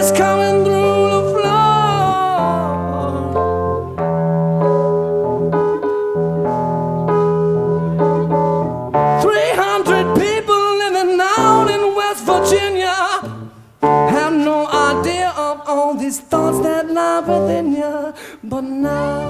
is coming through the floor. 300 people living out in West Virginia have no idea of all these thoughts that lie within you. But now